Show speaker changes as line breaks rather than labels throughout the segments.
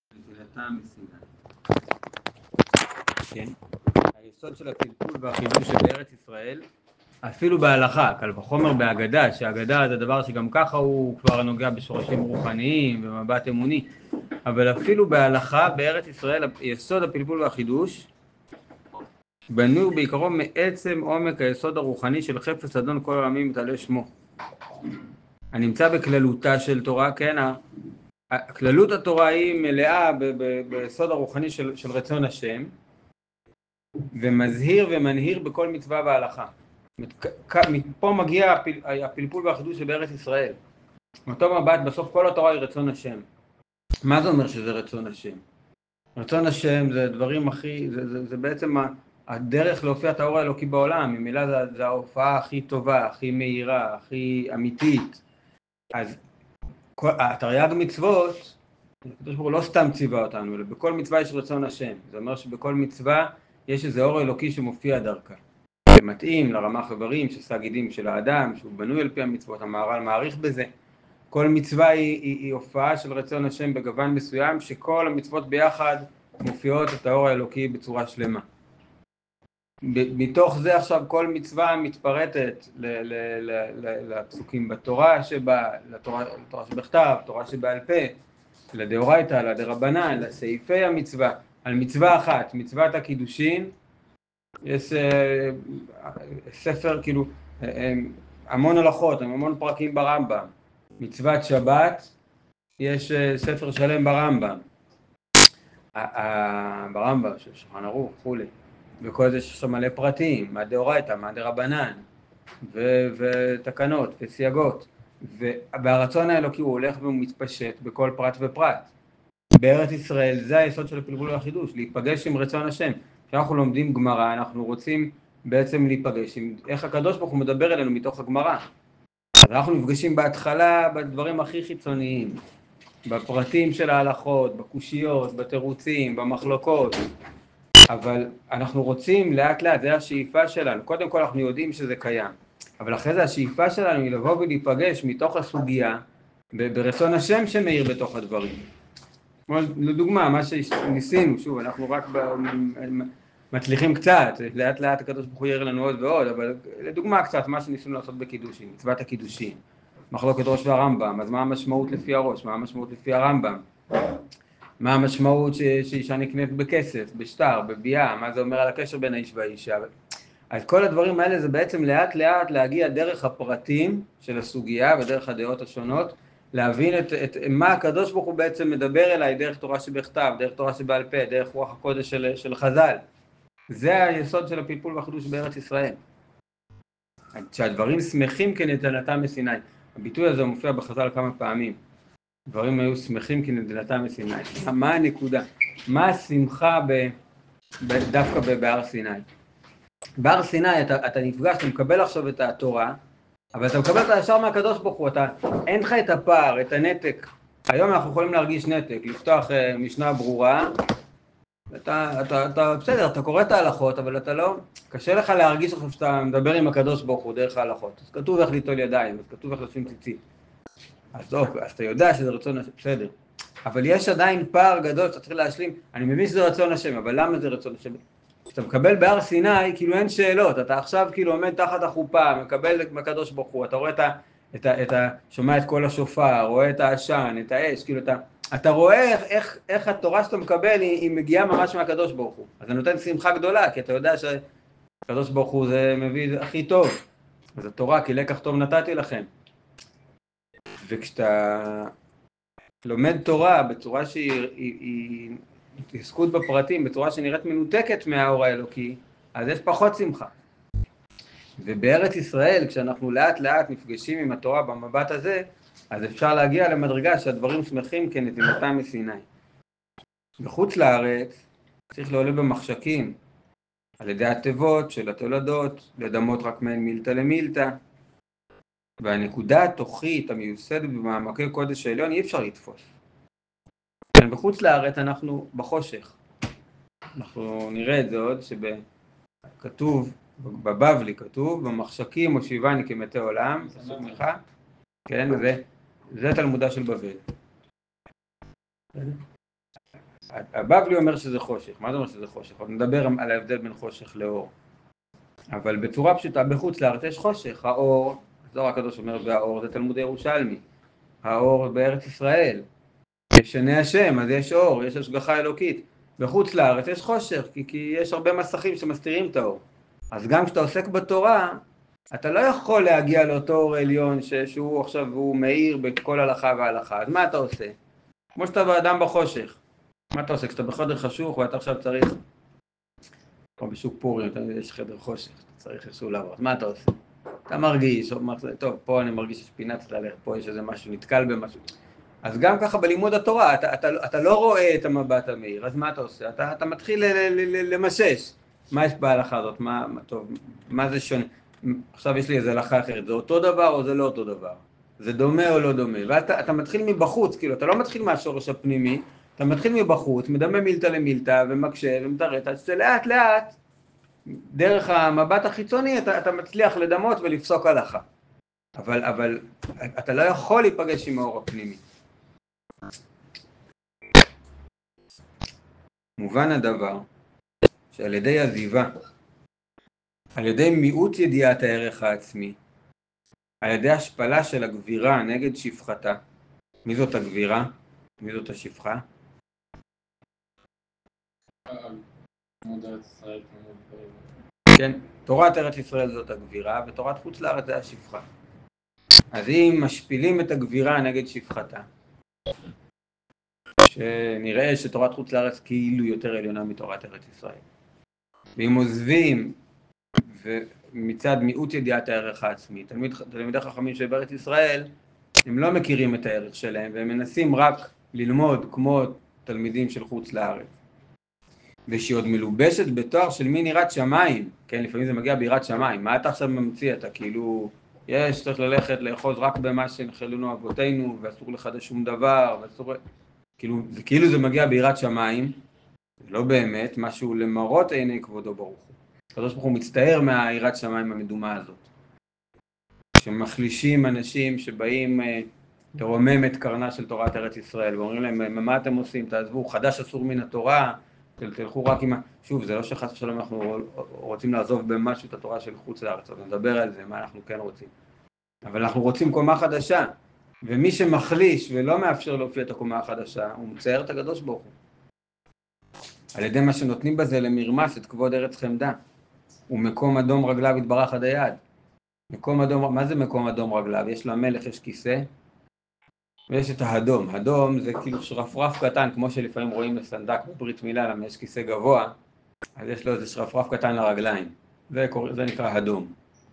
נטילתה מסיני. כן? היסוד של הפלפול והחידוש שבארץ ישראל, אפילו בהלכה, קל וחומר בהגדה, שהגדה זה דבר שגם ככה הוא כבר נוגע בשורשים רוחניים במבט אמוני, אבל אפילו בהלכה בארץ ישראל, יסוד הפלפול והחידוש בנוי בעיקרו מעצם עומק היסוד הרוחני של חפץ אדון כל העמים מתעלה שמו. הנמצא בכללותה של תורה, כן, כללות התורה היא מלאה ביסוד הרוחני של רצון השם, ומזהיר ומנהיר בכל מצווה בהלכה. מפה מגיע הפלפול והחידוש שבארץ ישראל. מאותו מבט בסוף כל התורה היא רצון השם. מה זה אומר שזה רצון השם? רצון השם זה דברים הכי, זה בעצם הדרך להופיע את האור האלוקי בעולם. ממילא זה ההופעה הכי טובה, הכי מהירה, הכי אמיתית. אז התרי"ג מצוות, הקדוש ברוך הוא לא סתם ציווה אותנו, אלא בכל מצווה יש רצון השם. זה אומר שבכל מצווה יש איזה אור אלוקי שמופיע דרכה. זה מתאים לרמ"ח איברים, שסגידים של האדם, שהוא בנוי על פי המצוות, המהר"ל מעריך בזה. כל מצווה היא הופעה של רצון השם בגוון מסוים, שכל המצוות ביחד מופיעות את האור האלוקי בצורה שלמה. מתוך זה עכשיו כל מצווה מתפרטת לפסוקים בתורה לתורה שבכתב, תורה שבעל פה, לדאורייתא, לדרבנן, לסעיפי המצווה. על מצווה אחת, מצוות הקידושין, יש ספר, כאילו, המון הלכות, המון פרקים ברמב"ם. מצוות שבת, יש ספר שלם ברמב"ם. ברמב"ם של שולחן ערוך, וכולי. וכל זה יש שם מלא פרטים, מה דאורייתא, מה דרבנן, ותקנות וסייגות. והרצון האלוקי הוא הולך ומתפשט בכל פרט ופרט. בארץ ישראל זה היסוד של הפלפול והחידוש, להיפגש עם רצון השם. כשאנחנו לומדים גמרא, אנחנו רוצים בעצם להיפגש עם איך הקדוש ברוך הוא מדבר אלינו מתוך הגמרא. אז אנחנו נפגשים בהתחלה בדברים הכי חיצוניים, בפרטים של ההלכות, בקושיות, בתירוצים, במחלוקות. אבל אנחנו רוצים לאט לאט, זה השאיפה שלנו. קודם כל אנחנו יודעים שזה קיים. אבל אחרי זה השאיפה שלנו היא לבוא ולהיפגש מתוך הסוגיה, ברצון השם שמאיר בתוך הדברים. לדוגמה, מה שניסינו, שוב, אנחנו רק מצליחים קצת, לאט לאט הקדוש ברוך הוא יראה לנו עוד ועוד, אבל לדוגמה קצת, מה שניסינו לעשות בקידושין, מצוות הקידושין, מחלוקת ראש והרמב"ם, אז מה המשמעות לפי הראש, מה המשמעות לפי הרמב"ם, מה המשמעות שאישה נקנית בכסף, בשטר, בביאה, מה זה אומר על הקשר בין האיש והאישה. אז כל הדברים האלה זה בעצם לאט לאט להגיע דרך הפרטים של הסוגיה ודרך הדעות השונות, להבין את מה הקדוש ברוך הוא בעצם מדבר אליי דרך תורה שבכתב, דרך תורה שבעל פה, דרך רוח הקודש של חז"ל. זה היסוד של הפלפול והחידוש בארץ ישראל. שהדברים שמחים כנתינתם מסיני. הביטוי הזה מופיע בחז"ל כמה פעמים. דברים היו שמחים כנתינתם מסיני. מה הנקודה? מה השמחה דווקא בהר סיני? בהר סיני אתה נפגש, אתה מקבל עכשיו את התורה, אבל אתה מקבל אותה ישר מהקדוש ברוך הוא, אין לך את הפער, את הנתק. היום אנחנו יכולים להרגיש נתק, לפתוח משנה ברורה, אתה בסדר, אתה קורא את ההלכות, אבל אתה לא, קשה לך להרגיש עכשיו שאתה מדבר עם הקדוש ברוך הוא דרך ההלכות. אז כתוב איך ליטול ידיים, אז כתוב איך לשים ציצית. אז אתה יודע שזה רצון השם, בסדר. אבל יש עדיין פער גדול שאתה צריך להשלים. אני מבין שזה רצון השם, אבל למה זה רצון השם? כשאתה מקבל בהר סיני, כאילו אין שאלות, אתה עכשיו כאילו עומד תחת החופה, מקבל מהקדוש ברוך הוא, אתה רואה שומע את כל השופר, רואה את העשן, את האש, כאילו אתה רואה איך התורה שאתה מקבל היא מגיעה ממש מהקדוש ברוך הוא. אז זה נותן שמחה גדולה, כי אתה יודע שהקדוש ברוך הוא זה מביא הכי טוב. אז התורה, כי לקח טוב נתתי לכם. וכשאתה לומד תורה בצורה שהיא התעסקות בפרטים, בצורה שנראית מנותקת מהאור האלוקי, אז יש פחות שמחה. ובארץ ישראל, כשאנחנו לאט לאט נפגשים עם התורה במבט הזה, אז אפשר להגיע למדרגה שהדברים שמחים כנתינתם מסיני. בחוץ לארץ צריך לעולה במחשכים, על ידי התיבות של התולדות, לדמות רק מהן מילתא למילתא, והנקודה התוכית המיוסדת במעמקי קודש העליון אי אפשר לתפוס. בחוץ לארץ אנחנו בחושך. אנחנו נראה את זה עוד שכתוב, בבבלי כתוב, במחשכים הושיבני כמתי עולם, כן, זה תלמודה של בבל. הבבלי אומר שזה חושך. מה זה אומר שזה חושך? עוד נדבר על ההבדל בין חושך לאור. אבל בצורה פשוטה, בחוץ לארץ יש חושך. האור, זוהר הקדוש אומר, והאור זה תלמוד ירושלמי. האור בארץ ישראל. ישנה השם, אז יש אור, יש השגחה אלוקית. בחוץ לארץ יש חושך, כי יש הרבה מסכים שמסתירים את האור. אז גם כשאתה עוסק בתורה, אתה לא יכול להגיע לאותו אור עליון שהוא עכשיו, הוא מאיר בכל הלכה והלכה. אז מה אתה עושה? כמו שאתה באדם בחושך. מה אתה עושה? כשאתה בחדר חשוך ואתה עכשיו צריך, כמו בשוק פורים, יש חדר חושך, אתה צריך איזשהו לעבור. אז מה אתה עושה? אתה מרגיש, טוב, פה אני מרגיש שיש פינה צריך ללכת, פה יש איזה משהו, נתקל במשהו. אז גם ככה בלימוד התורה, אתה לא רואה את המבט המאיר, אז מה אתה עושה? אתה מתחיל למשש. מה יש בהלכה הזאת? טוב, מה זה שונה? עכשיו יש לי איזה הלכה אחרת, זה אותו דבר או זה לא אותו דבר? זה דומה או לא דומה? ואתה מתחיל מבחוץ, כאילו, אתה לא מתחיל מהשורש הפנימי, אתה מתחיל מבחוץ, מדמה מילתא למילתא ומקשה ומתרץ, אז לאט לאט, דרך המבט החיצוני, אתה מצליח לדמות ולפסוק הלכה. אבל אתה לא יכול להיפגש עם האור הפנימי. מובן הדבר שעל ידי עזיבה, על ידי מיעוט ידיעת הערך העצמי, על ידי השפלה של הגבירה נגד שפחתה. מי זאת הגבירה? מי זאת השפחה? כן, תורת ארץ ישראל זאת הגבירה, ותורת חוץ לארץ זה השפחה. אז אם משפילים את הגבירה נגד שפחתה, שנראה שתורת חוץ לארץ כאילו יותר עליונה מתורת ארץ ישראל. ואם עוזבים ומצד מיעוט ידיעת הערך העצמי, תלמידי חכמים של בארץ ישראל, הם לא מכירים את הערך שלהם, והם מנסים רק ללמוד כמו תלמידים של חוץ לארץ. ושהיא עוד מלובשת בתואר של מין יראת שמיים, כן, לפעמים זה מגיע ביראת שמיים, מה אתה עכשיו ממציא? אתה כאילו, צריך ללכת לאחוז רק במה שנחלנו אבותינו, ואסור לחדש שום דבר, ואסור... כאילו זה מגיע ביראת שמיים, זה לא באמת, משהו למרות עיני כבודו ברוך הוא. הקדוש ברוך הוא מצטער מהיראת שמיים המדומה הזאת. שמחלישים אנשים שבאים לרומם את קרנה של תורת ארץ ישראל, ואומרים להם, מה אתם עושים? תעזבו, חדש אסור מן התורה, תלכו רק עם... שוב, זה לא שחס ושלום אנחנו רוצים לעזוב במשהו את התורה של חוץ לארץ, אז נדבר על זה, מה אנחנו כן רוצים. אבל אנחנו רוצים קומה חדשה, ומי שמחליש ולא מאפשר להופיע את הקומה החדשה, הוא מצייר את הקדוש ברוך הוא. על ידי מה שנותנים בזה למרמס את כבוד ארץ חמדה, ומקום אדום רגליו יתברך עד היד. מקום אדום, מה זה מקום אדום רגליו? יש למלך, יש כיסא, ויש את האדום. הדום זה כאילו שרפרף קטן, כמו שלפעמים רואים לסנדק בברית מילה, למה יש כיסא גבוה, אז יש לו איזה שרפרף קטן לרגליים. זה נקרא הדום.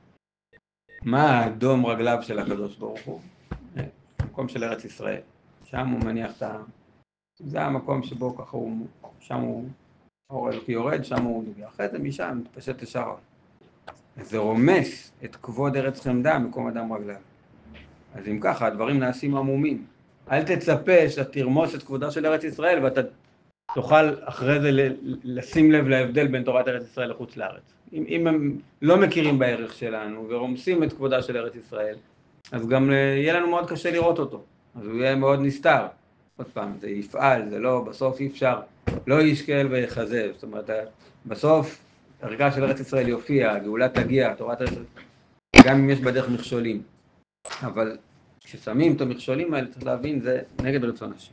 מה האדום רגליו של הקדוש ברוך הוא? מקום של ארץ ישראל. שם הוא מניח את ה... זה המקום שבו ככה הוא... שם הוא... האור אלוקי יורד, שם הוא נגיע. אחרי זה משם מתפשט לשער. זה רומס את כבוד ארץ חמדה, מקום אדם רגליו. אז אם ככה, הדברים נעשים עמומים. אל תצפה שאתה תרמוס את כבודה של ארץ ישראל, ואתה תוכל אחרי זה לשים לב להבדל בין תורת ארץ ישראל לחוץ לארץ. אם הם לא מכירים בערך שלנו ורומסים את כבודה של ארץ ישראל, אז גם יהיה לנו מאוד קשה לראות אותו. אז הוא יהיה מאוד נסתר. עוד פעם, זה יפעל, זה לא, בסוף אי אפשר, לא ישקל ויחזב. זאת אומרת, בסוף, הרגע של ארץ ישראל יופיע, הגאולה תגיע, תורת ארץ ישראל, גם אם יש בדרך מכשולים. אבל כששמים את המכשולים האלה, צריך להבין, זה נגד רצון השם.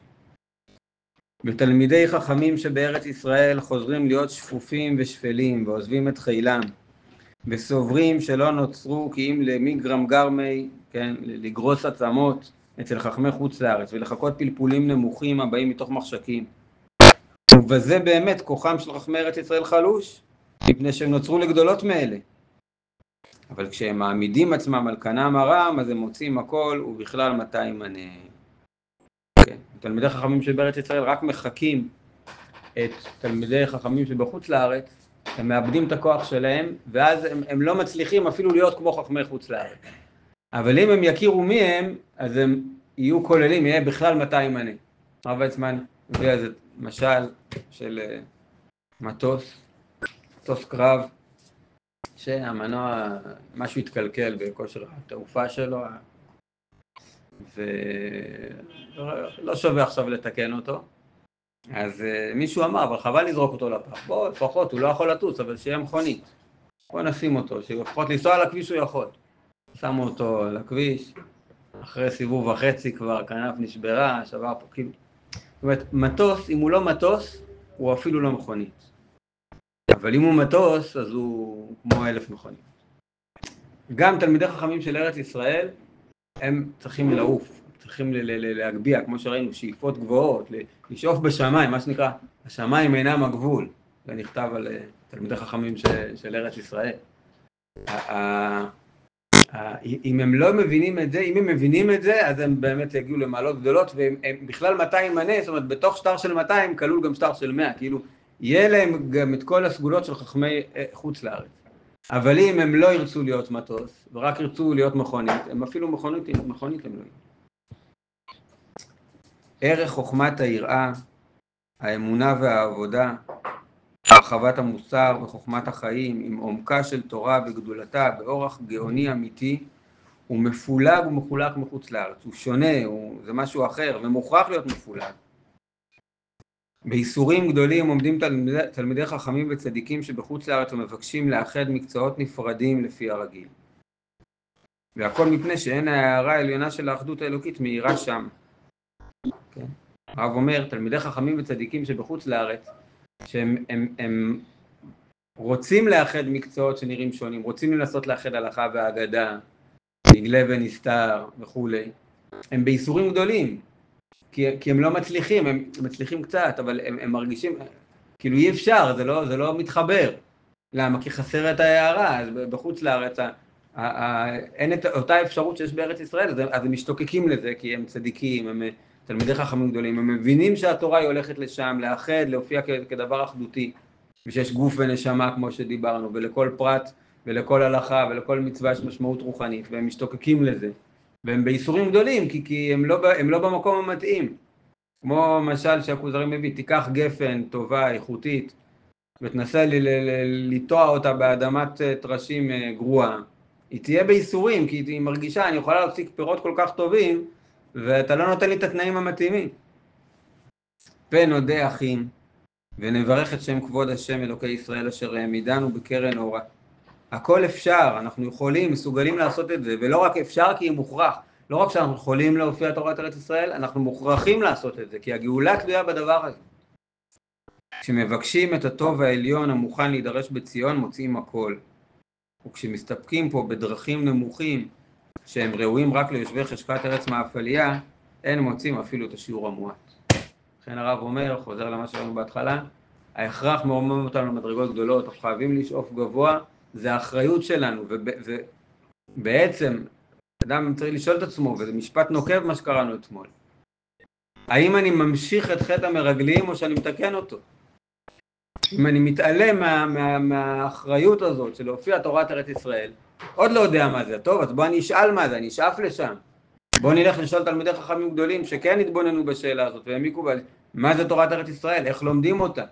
ותלמידי חכמים שבארץ ישראל חוזרים להיות שפופים ושפלים, ועוזבים את חילם, וסוברים שלא נוצרו כי אם למגרם גרמי, כן, לגרוס עצמות אצל חכמי חוץ לארץ, ולחכות פלפולים נמוכים הבאים מתוך מחשקים. ובזה באמת כוחם של חכמי ארץ ישראל חלוש, מפני שהם נוצרו לגדולות מאלה. אבל כשהם מעמידים עצמם על קנם הרם, אז הם מוצאים הכל, ובכלל מתי ימנה. כן. תלמידי חכמים שבארץ ישראל רק מחכים את תלמידי חכמים שבחוץ לארץ, הם מאבדים את הכוח שלהם, ואז הם לא מצליחים אפילו להיות כמו חכמי חוץ לארץ. אבל אם הם יכירו מי הם, אז הם יהיו כוללים, יהיה בכלל מתי ימנה. הרב ויצמן הביא איזה משל של מטוס קרב, שהמנוע, משהו התקלקל בכושר התעופה שלו, ולא שווה עכשיו לתקן אותו, אז מישהו אמר, אבל חבל לזרוק אותו לפח, בוא, לפחות, הוא לא יכול לטוס, אבל שיהיה מכונית. בוא נשים אותו, שלפחות לנסוע על הכביש הוא יכול. שמו אותו על הכביש, אחרי סיבוב וחצי כבר כנף נשברה, שבר פה, כאילו. זאת אומרת, מטוס, אם הוא לא מטוס, הוא אפילו לא מכונית. אבל אם הוא מטוס, אז הוא כמו 1000 מכונית. גם תלמידי חכמים של ארץ ישראל, הם צריכים לעוף, צריכים להגביה, כמו שראינו, שאיפות גבוהות, לשאוף בשמיים, מה שנקרא, השמיים אינם הגבול. זה נכתב על תלמידי חכמים של ארץ ישראל. אם הם לא מבינים את זה, אם הם מבינים את זה, אז הם באמת יגיעו למעלות גדולות, והם בכלל 200 מנה, זאת אומרת, בתוך שטר של 200 כלול גם שטר של 100, כאילו, יהיה להם גם את כל הסגולות של חכמי חוץ לארץ. אבל אם הם לא ירצו להיות מטוס, ורק ירצו להיות מכונית, הם אפילו מכונית הם לא יהיו. ערך חוכמת היראה, האמונה והעבודה, הרחבת המוסר וחוכמת החיים, עם עומקה של תורה וגדולתה, באורח גאוני אמיתי, הוא מפולג ומחולק מחוץ לארץ. הוא שונה, זה משהו אחר, ומוכרח להיות מפולג. באיסורים גדולים עומדים תלמידי חכמים וצדיקים שבחוץ לארץ ומבקשים לאחד מקצועות נפרדים לפי הרגיל. והכל מפני שאין ההערה העליונה של האחדות האלוקית מאירה שם. כן? הרב אומר, תלמידי חכמים וצדיקים שבחוץ לארץ, שהם רוצים לאחד מקצועות שנראים שונים, רוצים לנסות לאחד הלכה והאגדה, נגלה ונסתר וכו'. הם באיסורים גדולים, כי הם לא מצליחים, הם מצליחים קצת, אבל הם מרגישים, כאילו אי אפשר, זה לא מתחבר. למה? כי חסר את ההערה, אז בחוץ לארץ, אין את אותה אפשרות שיש בארץ ישראל, אז הם משתוקקים לזה, כי הם צדיקים, הם תלמידי חכמים גדולים, הם מבינים שהתורה היא הולכת לשם, לאחד, להופיע כדבר אחדותי, ושיש גוף ונשמה כמו שדיברנו, ולכל פרט ולכל הלכה ולכל מצווה יש משמעות רוחנית, והם משתוקקים לזה. והם באיסורים גדולים, כי הם לא במקום המתאים. כמו משל שהכוזרי מביא, תיקח גפן טובה, איכותית, ותנסה לטוע אותה באדמת טרשים גרועה. היא תהיה באיסורים, כי היא מרגישה, אני יכולה להפסיק פירות כל כך טובים, ואתה לא נותן לי את התנאים המתאימים. פן נודה אחים, ונברך את שם כבוד השם אלוקי ישראל אשר העמידנו בקרן אורה. הכל אפשר, אנחנו יכולים, מסוגלים לעשות את זה, ולא רק אפשר כי היא מוכרח. לא רק שאנחנו יכולים להופיע תורת ארץ ישראל, אנחנו מוכרחים לעשות את זה, כי הגאולה תלויה בדבר הזה. כשמבקשים את הטוב העליון המוכן להידרש בציון, מוצאים הכל. וכשמסתפקים פה בדרכים נמוכים, שהם ראויים רק ליושבי חשכת ארץ מאפליה, אין מוצאים אפילו את השיעור המועט. לכן הרב אומר, חוזר למה שראינו בהתחלה, ההכרח מרומם אותנו למדרגות גדולות, אנחנו חייבים לשאוף גבוה, זה האחריות שלנו, ובעצם אדם צריך לשאול את עצמו, וזה משפט נוקב מה שקראנו אתמול. האם אני ממשיך את חטא המרגלים או שאני מתקן אותו? אם אני מתעלם מהאחריות הזאת של להופיע תורת ארץ ישראל, עוד לא יודע מה זה, טוב, אז בוא אני אשאל מה זה, אני אשאף לשם. בוא נלך לשאול תלמידי חכמים גדולים שכן התבוננו בשאלה הזאת, והעמיקו מה זה תורת ארץ ישראל, איך לומדים אותה.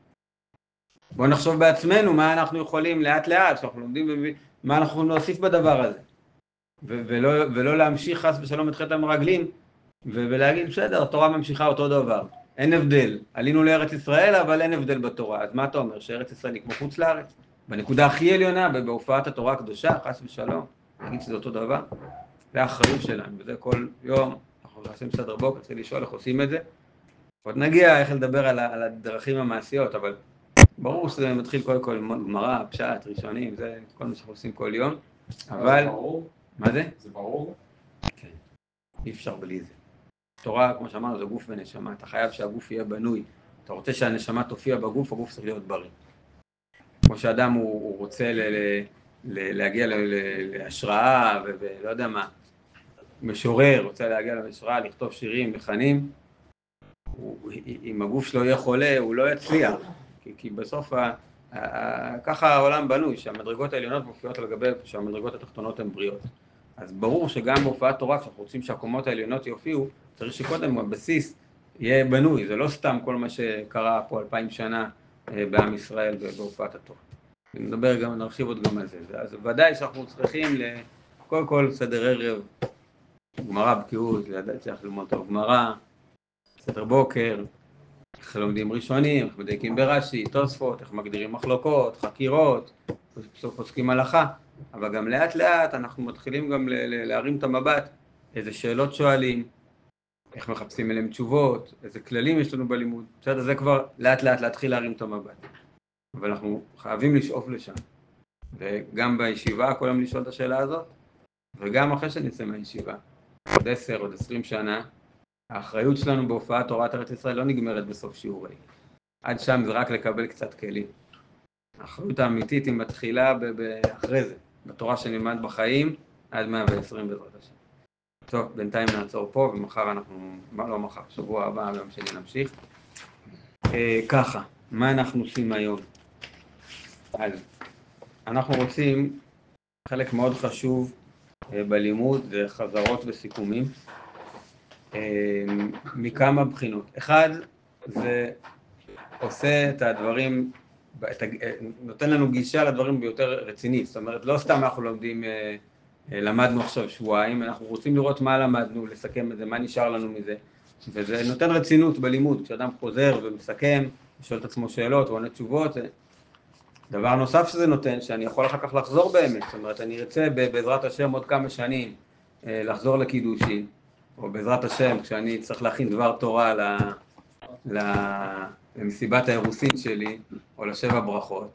בוא נחשוב בעצמנו מה אנחנו יכולים לאט לאט, שאנחנו לומדים מה אנחנו יכולים להוסיף בדבר הזה. ולא להמשיך חס ושלום את חטא המרגלים, ולהגיד בסדר, התורה ממשיכה אותו דבר. אין הבדל, עלינו לארץ ישראל אבל אין הבדל בתורה, אז מה אתה אומר, שארץ ישראל היא כמו חוץ לארץ? בנקודה הכי עליונה, בהופעת התורה הקדושה, חס ושלום, נגיד שזה אותו דבר, זה האחריות שלנו, וזה כל יום, אנחנו עושים סדר בוקר, צריך לשאול איך עושים את זה, עוד נגיע איך לדבר על הדרכים המעשיות, אבל ברור שזה מתחיל קודם כל ללמוד גמרא, פשט, ראשונים, זה כל מה שאנחנו עושים כל יום, אבל...
זה ברור?
מה זה?
זה ברור?
כן, אי אפשר בלי זה. תורה, כמו שאמרנו, זה גוף ונשמה, אתה חייב שהגוף יהיה בנוי, אתה רוצה שהנשמה תופיע בגוף, הגוף צריך להיות בריא. כמו שאדם הוא רוצה להגיע להשראה ולא יודע מה, משורר, רוצה להגיע להשראה, לכתוב שירים, לחנים, אם הגוף שלו יהיה חולה, הוא לא יצליח, כי בסוף ככה העולם בנוי, שהמדרגות העליונות מופיעות על גבי, שהמדרגות התחתונות הן בריאות. אז ברור שגם בהופעת תורה, כשאנחנו רוצים שהקומות העליונות יופיעו, צריך שקודם הבסיס יהיה בנוי, זה לא סתם כל מה שקרה פה 2000 שנה בעם ישראל בהופעת התורה. נדבר גם, נרחיב עוד גם על זה. אז ודאי שאנחנו צריכים קודם כל סדר ערב, גמרא בקיאות, לדעת צריך ללמוד טוב גמרא, סדר בוקר, איך לומדים ראשונים, איך מדייקים ברש"י, תוספות, איך מגדירים מחלוקות, חקירות, בסוף פוסקים הלכה, אבל גם לאט לאט אנחנו מתחילים גם להרים את המבט, איזה שאלות שואלים, איך מחפשים אליהם תשובות, איזה כללים יש לנו בלימוד, בסדר, זה כבר לאט לאט להתחיל להרים את המבט, אבל אנחנו חייבים לשאוף לשם, וגם בישיבה כל יום לשאול את השאלה הזאת, וגם אחרי שנצא מהישיבה, עוד 10, עוד 20 שנה, האחריות שלנו בהופעת תורת ארץ ישראל לא נגמרת בסוף שיעורי. עד שם זה רק לקבל קצת כלים. האחריות האמיתית היא מתחילה אחרי זה, בתורה שנלמד בחיים, עד 120 בעזרת השם. טוב, בינתיים נעצור פה, ומחר אנחנו, לא מחר, שבוע הבא, ביום שני נמשיך. ככה, מה אנחנו עושים היום? אז אנחנו רוצים, חלק מאוד חשוב בלימוד, זה חזרות וסיכומים. מכמה בחינות. אחד, זה עושה את הדברים, נותן לנו גישה לדברים ביותר רצינית, זאת אומרת, לא סתם אנחנו לומדים, למדנו עכשיו שבועיים, אנחנו רוצים לראות מה למדנו, לסכם את זה, מה נשאר לנו מזה, וזה נותן רצינות בלימוד, כשאדם חוזר ומסכם, שואל את עצמו שאלות ועונה תשובות, דבר נוסף שזה נותן, שאני יכול אחר כך לחזור באמת, זאת אומרת, אני ארצה בעזרת השם עוד כמה שנים לחזור לקידושין, או בעזרת השם, כשאני צריך להכין דבר תורה למסיבת האירוסין שלי, או לשבע ברכות,